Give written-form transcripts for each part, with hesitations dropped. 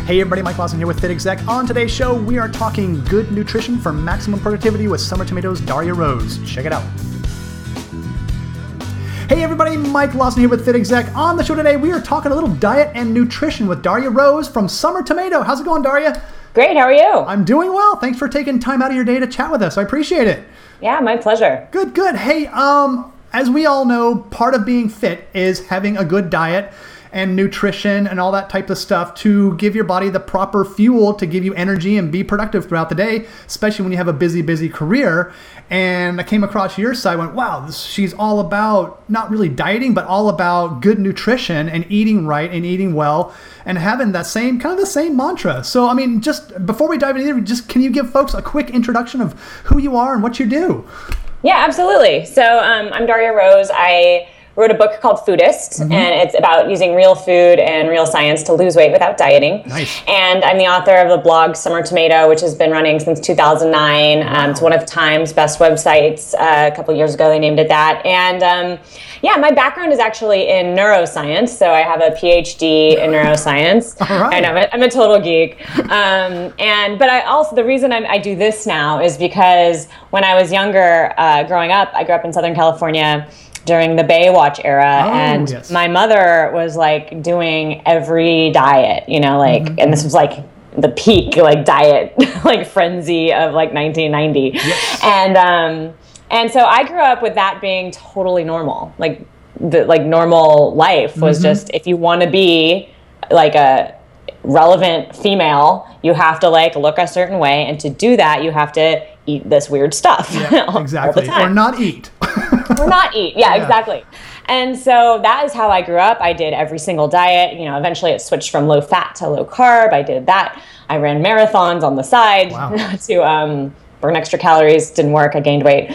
Hey everybody, Mike Lawson here with Fit Exec. On today's show, we are talking good nutrition for maximum productivity with Summer Tomatoes' Daria Rose. Check it out. Hey everybody, Mike Lawson here with Fit Exec. On the show today, we are talking a little diet and nutrition with Daria Rose from Summer Tomato. How's it going, Daria? Great, how are you? I'm doing well. Thanks for taking time out of your day to chat with us. I appreciate it. Yeah, my pleasure. Good. Hey, as we all know, part of being fit is having a good diet and nutrition and all that type of stuff to give your body the proper fuel to give you energy and be productive throughout the day, especially when you have a busy career. And I came across your site, went, wow, she's all about not really dieting, but all about good nutrition and eating right and eating well and having that same mantra. So, I mean, just before we dive into it, can you give folks a quick introduction of who you are and what you do? Yeah, absolutely. So I'm Daria Rose. I wrote a book called Foodist, and it's about using real food and real science to lose weight without dieting. Nice. And I'm the author of the blog Summer Tomato, which has been running since 2009. It's one of Time's best websites. A couple years ago, they named it that. And my background is actually in neuroscience. So I have a PhD in neuroscience. All right. And I'm a total geek. But I also, the reason I do this now is because when I was younger, growing up, I grew up in Southern California during the Baywatch era, my mother was like doing every diet, and this was like the peak like diet like frenzy of like 1990. Yes. And so I grew up with that being totally normal. Like the normal life was just, if you want to be like a relevant female, you have to like look a certain way, and to do that you have to eat this weird stuff. Yeah, exactly. Or not eat. Or not eat. Yeah, exactly. And so that is how I grew up. I did every single diet. Eventually it switched from low fat to low carb. I did that. I ran marathons on the side to burn extra calories. Didn't work. I gained weight.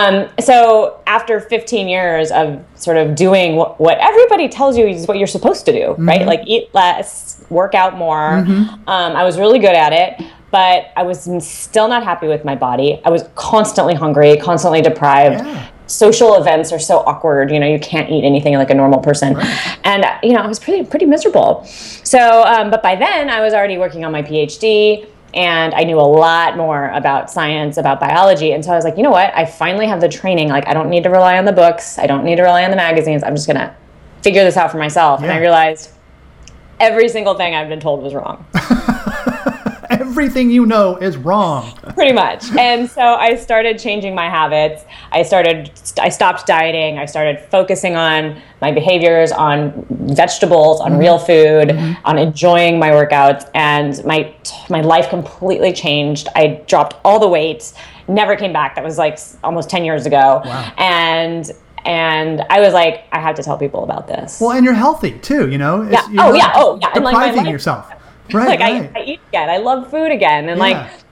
So after 15 years of sort of doing what everybody tells you is what you're supposed to do, right? Like eat less, work out more. I was really good at it. But I was still not happy with my body. I was constantly hungry, constantly deprived. Yeah. Social events are so awkward. You can't eat anything like a normal person. Right. And, I was pretty miserable. So, but by then I was already working on my PhD, and I knew a lot more about science, about biology. And so I was like, you know what? I finally have the training. Like, I don't need to rely on the books. I don't need to rely on the magazines. I'm just going to figure this out for myself. Yeah. And I realized every single thing I've been told was wrong. Everything you know is wrong. Pretty much. And so I started changing my habits. I stopped dieting. I started focusing on my behaviors, on vegetables, on real food, on enjoying my workouts. And my life completely changed. I dropped all the weight, never came back. That was like almost 10 years ago. Wow. And I was like, I have to tell people about this. Well, and you're healthy too, You're depriving yourself. Right, I eat again. I love food again. And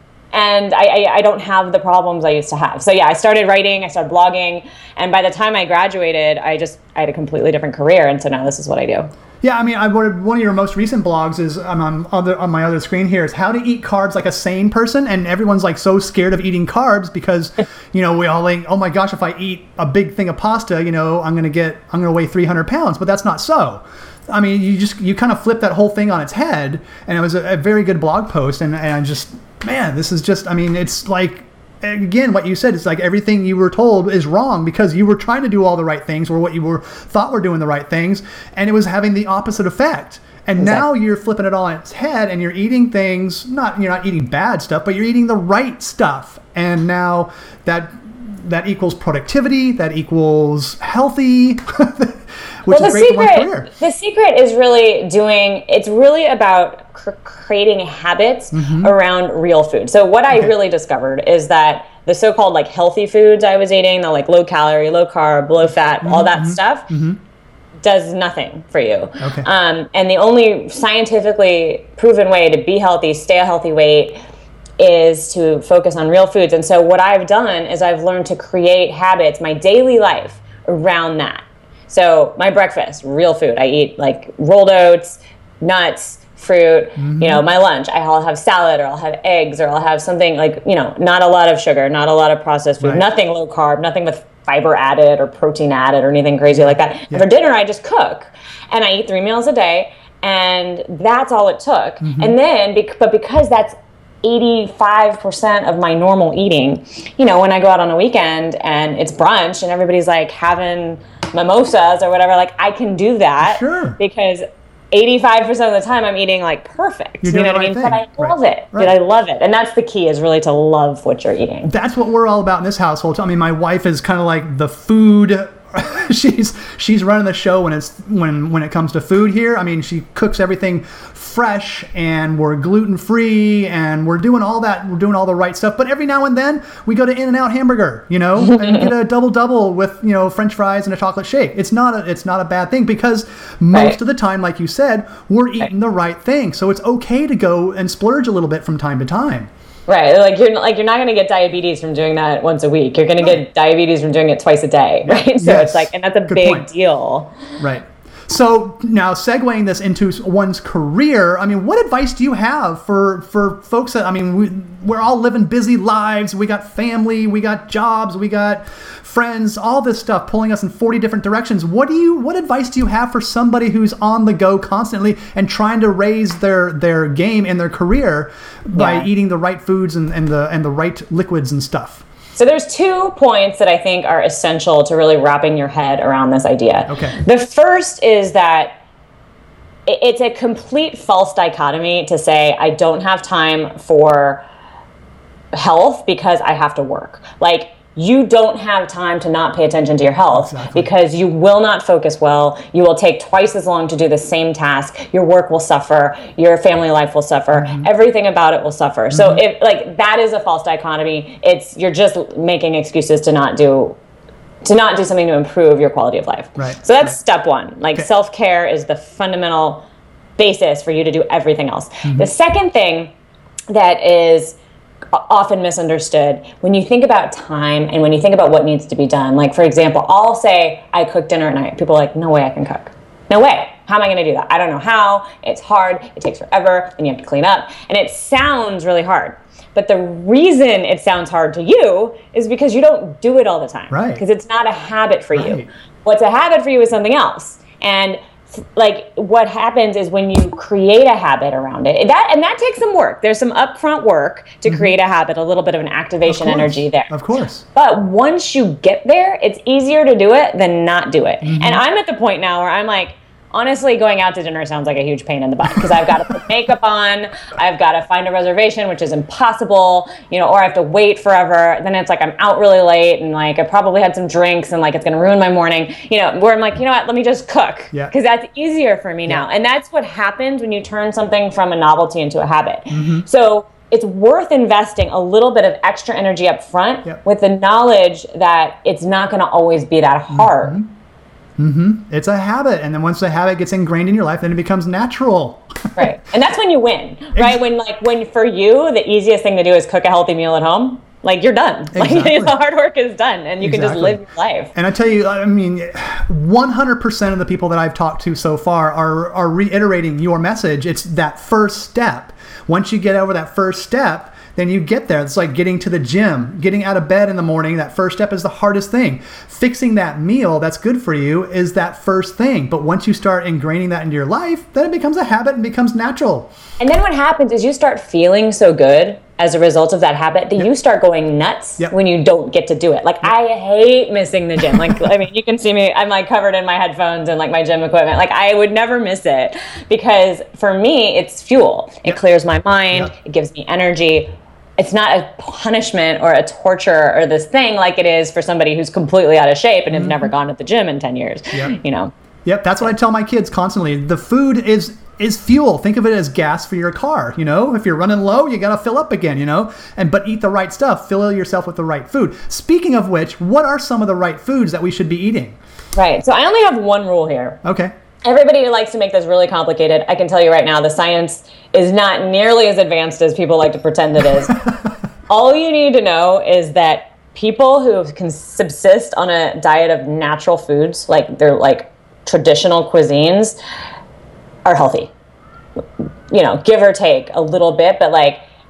I don't have the problems I used to have. So I started writing, I started blogging. And by the time I graduated, I had a completely different career. And so now this is what I do. Yeah, I mean, one of your most recent blogs is on my other screen here is how to eat carbs like a sane person. And everyone's like so scared of eating carbs because, we all like, oh my gosh, if I eat a big thing of pasta, I'm going to weigh 300 pounds, but that's not so. I mean, you kind of flip that whole thing on its head, and it was a very good blog post. And I just, man, this is just, I mean, it's like, again, what you said, it's like everything you were told is wrong because you were trying to do all the right things or what you thought were doing the right things, and it was having the opposite effect. And now you're flipping it all on its head, and you're eating things, you're not eating bad stuff, but you're eating the right stuff. And now that equals productivity, that equals healthy. Which is great for one's career. The secret is it's really about creating habits around real food. So what I really discovered is that the so-called like healthy foods I was eating, the like low calorie, low carb, low fat, all that stuff, does nothing for you. Okay. And the only scientifically proven way to be healthy, stay a healthy weight, is to focus on real foods. And so what I've done is I've learned to create habits, my daily life, around that. So my breakfast, real food. I eat like rolled oats, nuts, fruit. My lunch, I'll have salad, or I'll have eggs, or I'll have something like, not a lot of sugar, not a lot of processed food, nothing low carb, nothing with fiber added or protein added or anything crazy like that. And for dinner, I just cook, and I eat 3 meals a day. And that's all it took. And then, but because that's 85% of my normal eating, you know, when I go out on a weekend and it's brunch and everybody's like having mimosas or whatever, like I can do that because 85% of the time I'm eating like perfect. You know what I mean? But I love it. Right. I love it. And that's the key, is really to love what you're eating. That's what we're all about in this household. I mean, my wife is kind of like the food. she's running the show when it comes to food here. I mean, she cooks everything fresh, and we're gluten free, and we're doing all that. We're doing all the right stuff. But every now and then we go to In-N-Out Hamburger, you know, and get a double with, you know, French fries and a chocolate shake. It's not a bad thing, because most of the time, like you said, we're eating the right thing. So it's okay to go and splurge a little bit from time to time. Right, you're not going to get diabetes from doing that once a week. You're going to get diabetes from doing it twice a day, right? So it's like, and that's a big deal. Right. So now segueing this into one's career, I mean, what advice do you have for folks that, I mean, we're all living busy lives. We got family, we got jobs, we got friends, all this stuff pulling us in 40 different directions. What advice do you have for somebody who's on the go constantly and trying to raise their game in their career by eating the right foods and the right liquids and stuff? So there's 2 points that I think are essential to really wrapping your head around this idea. Okay. The first is that it's a complete false dichotomy to say I don't have time for health because I have to work. Like, you don't have time to not pay attention to your health because you will not focus well. You will take twice as long to do the same task. Your work will suffer. Your family life will suffer. Everything about it will suffer. So if that is a false dichotomy. You're just making excuses to not do something to improve your quality of life. Right. So that's step one. Self-care is the fundamental basis for you to do everything else. The second thing that is often misunderstood, when you think about time and when you think about what needs to be done, like, for example, I'll say I cook dinner at night. People are like, no way I can cook. No way. How am I going to do that? I don't know how. It's hard. It takes forever. Then you have to clean up. And it sounds really hard. But the reason it sounds hard to you is because you don't do it all the time. Right. Because it's not a habit for you. What's a habit for you is something else. And what happens is when you create a habit around it, that takes some work. There's some upfront work to create a habit, a little bit of an activation energy there. Of course. But once you get there, it's easier to do it than not do it. And I'm at the point now where I'm like, honestly, going out to dinner sounds like a huge pain in the butt because I've got to put makeup on, I've got to find a reservation, which is impossible, or I have to wait forever. Then it's like I'm out really late and like I probably had some drinks and like it's going to ruin my morning, where I'm like, you know what, let me just cook because that's easier for me now. And that's what happens when you turn something from a novelty into a habit. So it's worth investing a little bit of extra energy up front with the knowledge that it's not going to always be that hard. It's a habit, and then once the habit gets ingrained in your life, then it becomes natural. Right, and that's when you win, right? When for you, the easiest thing to do is cook a healthy meal at home. Like, you're done. Exactly. The hard work is done, and you can just live your life. And I tell you, I mean, 100% of the people that I've talked to so far are reiterating your message. It's that first step. Once you get over that first step, then you get there. It's like getting to the gym, getting out of bed in the morning. That first step is the hardest thing. Fixing that meal that's good for you is that first thing. But once you start ingraining that into your life, then it becomes a habit and becomes natural. And then what happens is you start feeling so good as a result of that habit that you start going nuts when you don't get to do it. Like, I hate missing the gym. Like, I mean, you can see me, I'm like covered in my headphones and like my gym equipment. Like, I would never miss it because for me, it's fuel. It clears my mind. It gives me energy. It's not a punishment or a torture or this thing like it is for somebody who's completely out of shape and has never gone to the gym in 10 years, Yep, that's what I tell my kids constantly. The food is fuel. Think of it as gas for your car. If you're running low, you got to fill up again, but eat the right stuff. Fill yourself with the right food. Speaking of which, what are some of the right foods that we should be eating? Right. So I only have one rule here. Okay. Everybody likes to make this really complicated. I can tell you right now, the science is not nearly as advanced as people like to pretend it is. All you need to know is that people who can subsist on a diet of natural foods, like they're like traditional cuisines, are healthy. Give or take a little bit, but like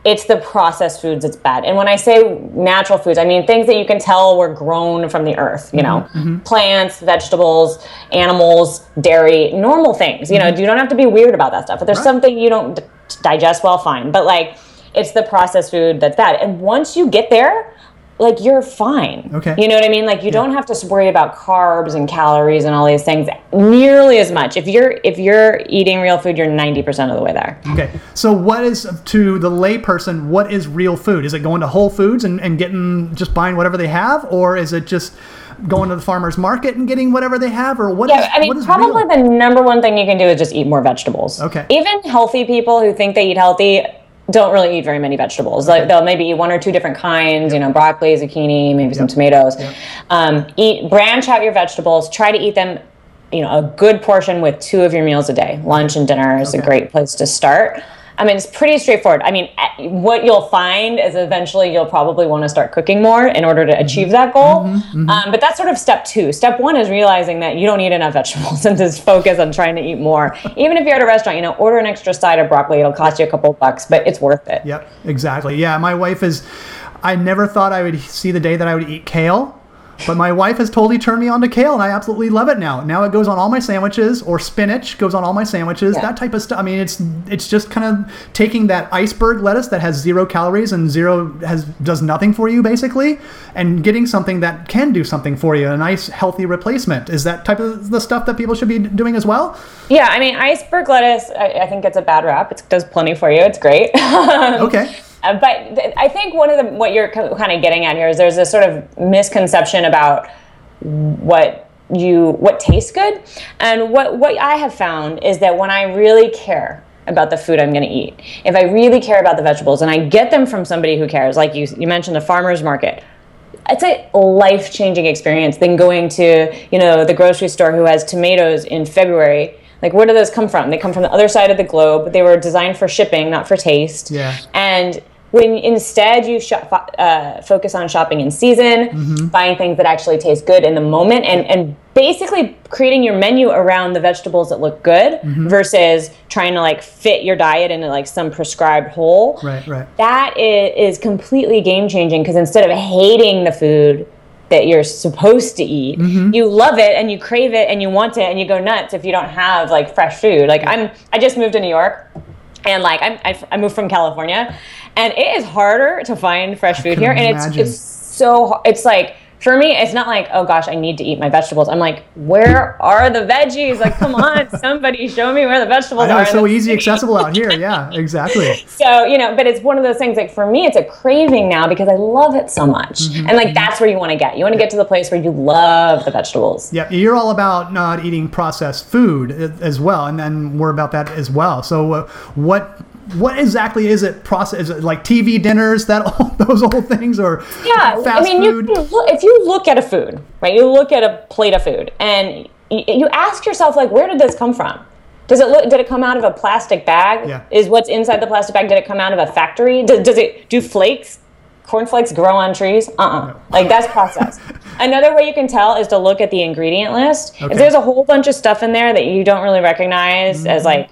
it's the processed foods that's bad. And when I say natural foods, I mean things that you can tell were grown from the earth, you know, plants, vegetables, animals, dairy, normal things. You know, you don't have to be weird about that stuff. If there's something you don't digest well, fine. But like, it's the processed food that's bad. And once you get there, like, you're fine. Okay. You know what I mean? Like, you don't have to worry about carbs and calories and all these things nearly as much. If you're eating real food, you're 90% of the way there. Okay. So what is, to the layperson, what is real food? Is it going to Whole Foods and getting, just buying whatever they have? Or is it just going to the farmer's market and getting whatever they have? Or what is probably real? The number one thing you can do is just eat more vegetables. Okay. Even healthy people who think they eat healthy don't really eat very many vegetables. Like, they'll maybe eat one or two different kinds, you know, broccoli, zucchini, maybe some tomatoes. Branch out your vegetables. Try to eat them, you know, a good portion with 2 of your meals a day. Lunch and dinner is a great place to start. I mean, it's pretty straightforward. I mean, what you'll find is eventually you'll probably want to start cooking more in order to achieve that goal. But that's sort of step 2. Step 1 is realizing that you don't eat enough vegetables and just focus on trying to eat more. Even if you're at a restaurant, you know, order an extra side of broccoli. It'll cost you a couple bucks, but it's worth it. Yep, exactly. Yeah, my wife I never thought I would see the day that I would eat kale. But my wife has totally turned me on to kale, and I absolutely love it now. Now it goes on all my sandwiches, or spinach goes on all my sandwiches, that type of stuff. I mean, it's just kind of taking that iceberg lettuce that has 0 calories and does nothing for you, basically, and getting something that can do something for you, a nice, healthy replacement. Is that type of the stuff that people should be doing as well? Yeah, I mean, iceberg lettuce, I think it's a bad rap. It does plenty for you. It's great. Okay. But I think what you're kind of getting at here is there's this sort of misconception about what tastes good. And what I have found is that when I really care about the food I'm going to eat, if I really care about the vegetables and I get them from somebody who cares, like you mentioned the farmer's market, it's a life-changing experience than going to, you know, the grocery store who has tomatoes in February. Like, where do those come from? They come from the other side of the globe. They were designed for shipping, not for taste. Yeah. And when instead you focus on shopping in season, buying things that actually taste good in the moment, and basically creating your menu around the vegetables that look good versus trying to like fit your diet into like some prescribed hole. Right. That is completely game changing, because instead of hating the food that you're supposed to eat, you love it and you crave it and you want it and you go nuts if you don't have like fresh food. Like, I just moved to New York, and like I moved from California, and it is harder to find fresh food here. And it's like, for me, it's not like, oh gosh, I need to eat my vegetables. I'm like, where are the veggies? Like, come on, somebody show me where the vegetables are. It's so easy accessible out here. Yeah, exactly. So, you know, but it's one of those things, like, for me, it's a craving now because I love it so much. And like, that's where you want to get. You want to get to the place where you love the vegetables. Yeah, you're all about not eating processed food as well. And then we're about that as well. So what exactly is it? Is it like TV dinners, those old things, or fast food? If you look at a food, right? You look at a plate of food, and you ask yourself, like, where did this come from? Did it come out of a plastic bag? Yeah. Is what's inside the plastic bag? Did it come out of a factory? Do cornflakes grow on trees? No. Like, that's processed. Another way you can tell is to look at the ingredient list. Okay. If there's a whole bunch of stuff in there that you don't really recognize as like,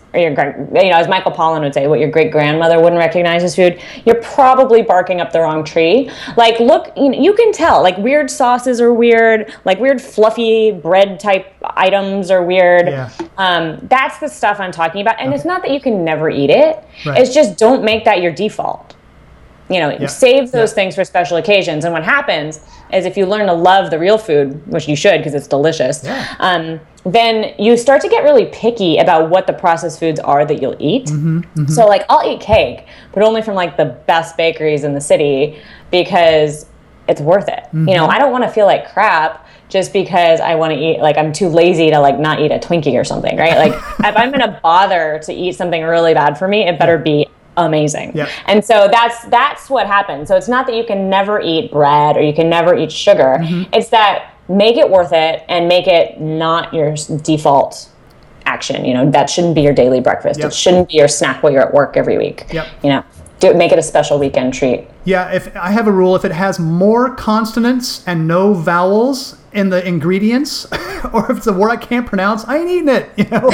as Michael Pollan would say, what your great grandmother wouldn't recognize as food, you're probably barking up the wrong tree. Like, look, you can tell, like, weird sauces are weird, like weird fluffy bread type items are weird. Yeah. That's the stuff I'm talking about. And it's not that you can never eat it. Right. It's just, don't make that your default. You save those things for special occasions. And what happens is, if you learn to love the real food, which you should because it's delicious, then you start to get really picky about what the processed foods are that you'll eat. So like, I'll eat cake, but only from like the best bakeries in the city because it's worth it. You know, I don't want to feel like crap just because I want to eat, like, I'm too lazy to like not eat a Twinkie or something, right? Like, if I'm going to bother to eat something really bad for me, it better be amazing. Yep. And so that's what happens. So it's not that you can never eat bread or you can never eat sugar. It's that, make it worth it and make it not your default action. You know, that shouldn't be your daily breakfast. It shouldn't be your snack while you're at work every week. You know, make it a special weekend treat. Yeah, if I have a rule, if it has more consonants and no vowels, in the ingredients, or if it's a word I can't pronounce, I ain't eating it.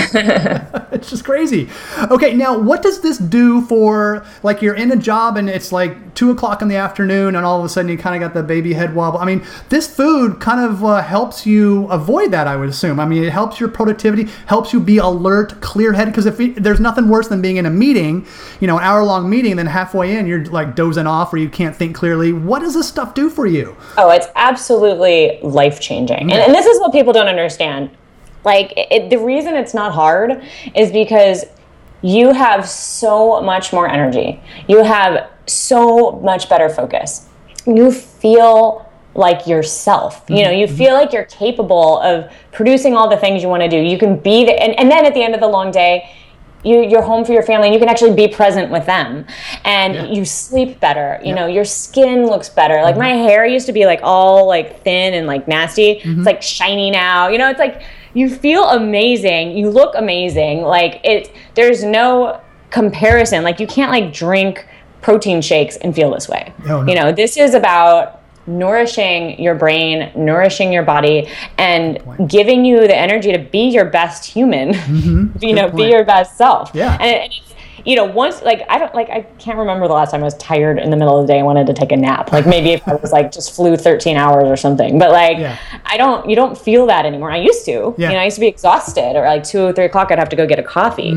It's just crazy. Okay, now what does this do for, like, you're in a job and it's like 2 o'clock in the afternoon and all of a sudden you kind of got the baby head wobble. I mean, this food kind of helps you avoid that, I would assume. I mean, it helps your productivity, helps you be alert, clear-headed, because there's nothing worse than being in a meeting, an hour-long meeting, and then halfway in you're like dozing off or you can't think clearly. What does this stuff do for you? Oh, it's absolutely life-changing. And this is what people don't understand. Like, the reason it's not hard is because you have so much more energy. You have so much better focus. You feel like yourself. You feel like you're capable of producing all the things you want to do. You can be there, and then at the end of the long day, you're home for your family and you can actually be present with them, and you sleep better. Your skin looks better. Like, my hair used to be like all like thin and like nasty. It's like shiny now. It's like you feel amazing. You look amazing. Like, there's no comparison. Like, you can't like drink protein shakes and feel this way. Oh, no. This is about nourishing your brain, nourishing your body, and giving you the energy to be your best human, be your best self. Yeah. And it's, once, like, I can't remember the last time I was tired in the middle of the day and wanted to take a nap. Like, maybe if I was like just flew 13 hours or something, but like, you don't feel that anymore. I used to, I used to be exhausted, or like 2 or 3 o'clock, I'd have to go get a coffee.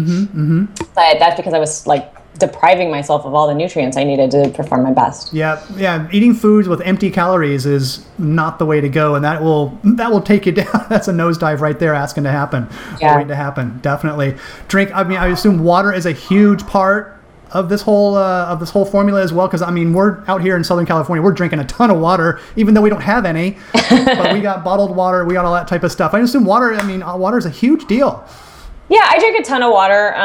But that's because I was like depriving myself of all the nutrients I needed to perform my best. Yeah. Eating foods with empty calories is not the way to go, and that will take you down. That's a nosedive right there, asking to happen, waiting to happen. Definitely drink. I mean, I assume water is a huge part of this whole formula as well, because I mean, we're out here in Southern California, we're drinking a ton of water, even though we don't have any, but we got bottled water, we got all that type of stuff. I assume water is a huge deal. Yeah, I drink a ton of water.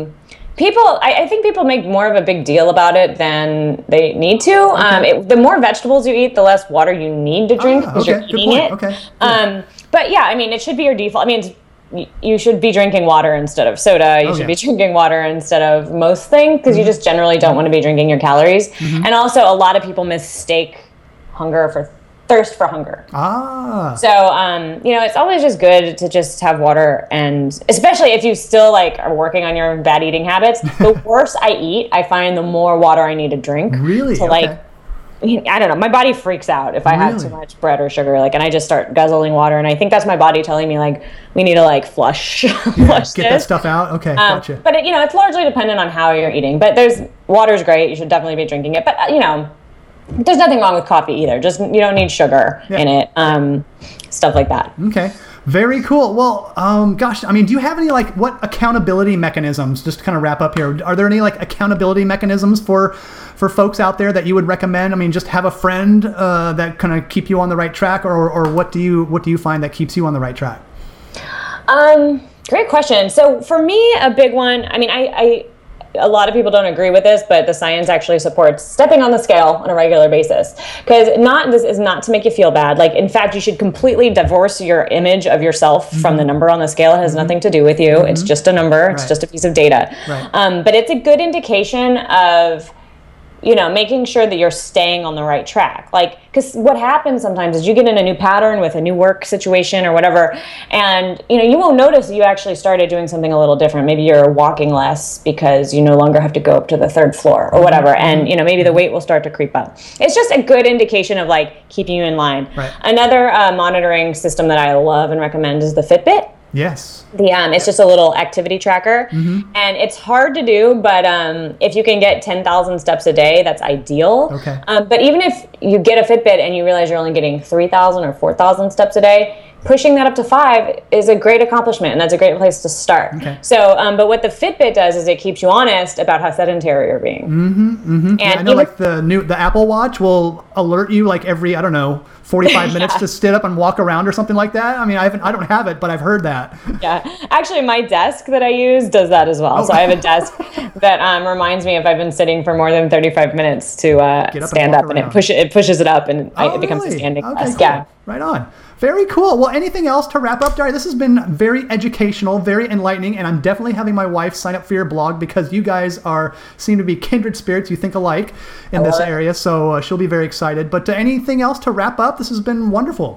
I think people make more of a big deal about it than they need to. Okay. The more vegetables you eat, the less water you need to drink because you're eating it. Okay. But yeah, I mean, it should be your default. I mean, you should be drinking water instead of soda. You should be drinking water instead of most things, because you just generally don't want to be drinking your calories. And also, a lot of people mistake hunger for thirst for hunger. So, it's always just good to just have water, and especially if you still like are working on your bad eating habits. The worse I eat, I find the more water I need to drink. Really? So I don't know. My body freaks out if I have too much bread or sugar, and I just start guzzling water, and I think that's my body telling me like we need to like flush get that stuff out. Okay, gotcha. But it's largely dependent on how you're eating. But water's great. You should definitely be drinking it. But there's nothing wrong with coffee either. Just you don't need sugar in it. Stuff like that. Okay. Very cool. Well, gosh, I mean, do you have any what accountability mechanisms, just to kind of wrap up here, are there any accountability mechanisms for folks out there that you would recommend? I mean, just have a friend that kind of keep you on the right track, or what do you find that keeps you on the right track? Great question. So for me, a big one, I mean, a lot of people don't agree with this, but the science actually supports stepping on the scale on a regular basis. Because this is not to make you feel bad. Like, in fact, you should completely divorce your image of yourself from the number on the scale. It has nothing to do with you. It's just a number. It's just a piece of data. But it's a good indication of making sure that you're staying on the right track. Because what happens sometimes is you get in a new pattern with a new work situation or whatever, and you won't notice that you actually started doing something a little different. Maybe you're walking less because you no longer have to go up to the 3rd floor or whatever, and maybe the weight will start to creep up. It's just a good indication of keeping you in line. Another monitoring system that I love and recommend is the Fitbit. Yes. It's just a little activity tracker, and it's hard to do, but if you can get 10,000 steps a day, that's ideal. Okay. But even if you get a Fitbit and you realize you're only getting 3,000 or 4,000 steps a day, pushing that up to 5 is a great accomplishment, and that's a great place to start. Okay. So, but what the Fitbit does is it keeps you honest about how sedentary you're being. And I know, the Apple Watch will alert you every 45 minutes to sit up and walk around or something like that. I mean, I don't have it, but I've heard that. Yeah, actually, my desk that I use does that as well. So I have a desk that reminds me if I've been sitting for more than 35 minutes to stand up, and it pushes it up, and it becomes a standing desk. Cool. Yeah, right on. Very cool. Well, anything else to wrap up, Dari? This has been very educational, very enlightening, and I'm definitely having my wife sign up for your blog because you guys seem to be kindred spirits. You think alike in this area, so she'll be very excited. But anything else to wrap up? This has been wonderful.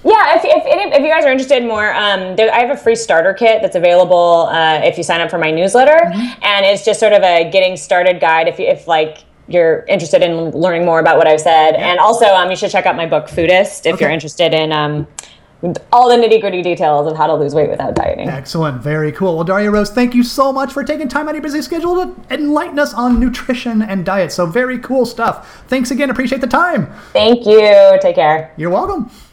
Yeah, if you guys are interested more, I have a free starter kit that's available if you sign up for my newsletter, and it's just sort of a getting started guide if like you're interested in learning more about what I've said. And also, you should check out my book, Foodist, if you're interested in all the nitty-gritty details of how to lose weight without dieting. Excellent. Very cool. Well, Daria Rose, thank you so much for taking time out of your busy schedule to enlighten us on nutrition and diet. So very cool stuff. Thanks again. Appreciate the time. Thank you. Take care. You're welcome.